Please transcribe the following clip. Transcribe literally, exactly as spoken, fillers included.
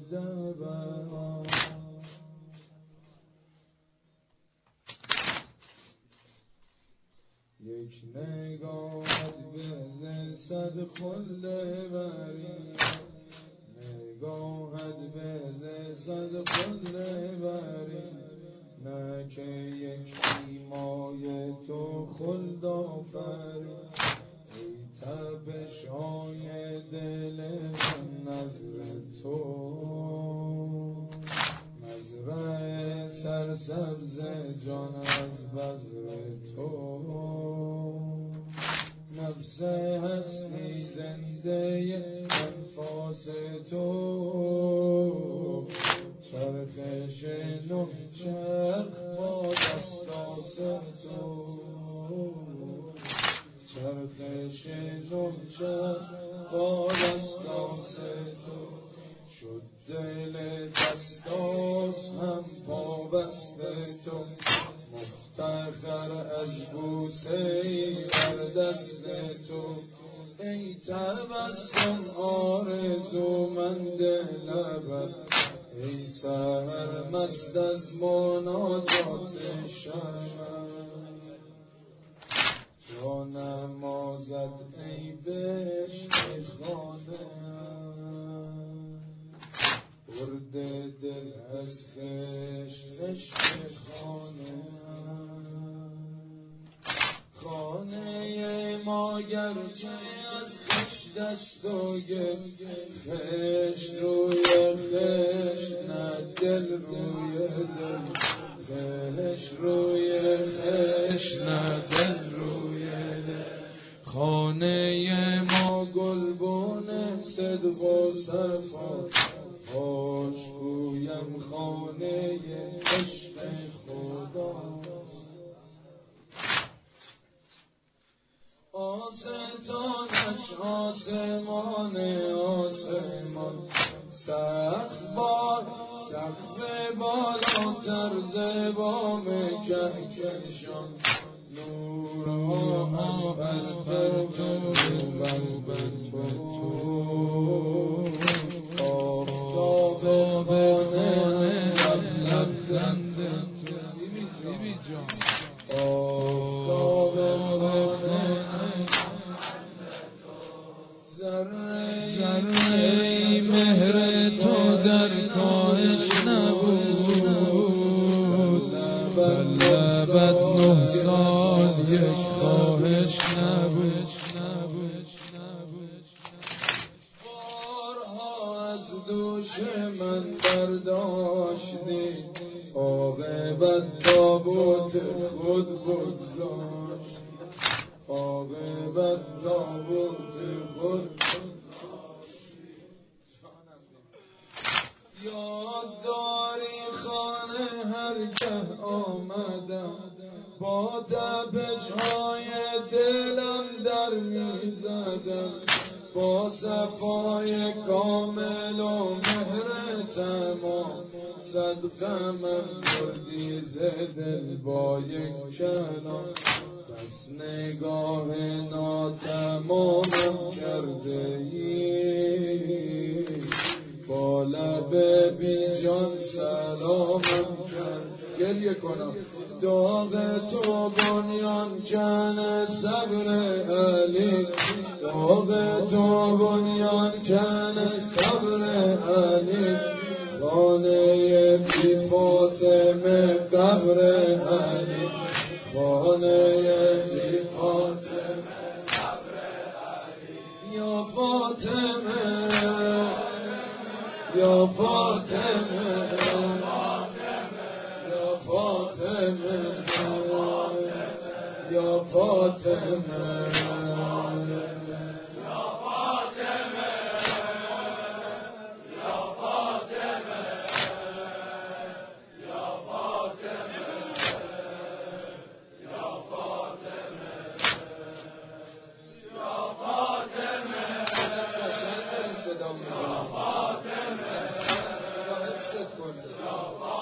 دبر یک نگاهت به صد خلد بری نگاهت به صد خلد بری نه که یک ایمای تو خلد آفری ای تپش های دل من نظر تو مزرعه سرسبز جان از بذر تو نفس هستی زنده انفاس تو چرخش نه چرخ با دستاس تو چرخش نه چرخ با دستاس تو شد دل دستاس هم پابست تو مفتخر از بوسه بر دست تو ای تبسم آرزومند لبت ای سحر مست از مناجات شب تا نمازت ای بهشت خانه برد دل از خشت خشت خانه خانه ما گرچه از خشت است و گفت خشت روی خشت نه دل روی دل خشت روی خشت نه دل روی دل خانه ما گلبن صدق و صفا خوش گویم خانه عشق خدا آستانش آسمان آسمان سقف بار سقف بالاتر ز بام کهکشان نورها از پرتو روبند تو آفتاب خانه لبلند تو بیبی جان آفتاب خانه ذره مهر تو در کاهش نبود لبت نه سال یک خواهش نبود بارها از دوش من برداشتی عاقبت تابوت خود بگذاشت عاقبت تابوت خود یاد داری خانه هر که آمدم با تپش های دلم در می زدم با صفای کامل و مهر تمام صد غمم بردی ز دل با یک کلام بس نگاه ناتمامم کرده ای با لب بی جان سلامم کرد گریه کنم داغ تو بنیان کن صبر علی داغ تو بنیان کن صبر علی خانه بی فاطمه قبر علی خانه بی فاطمه قبر علی یا فاطمه یا فاطمه یا فاطمه یا فاطمه Ya Fatıma, ya Fatıma,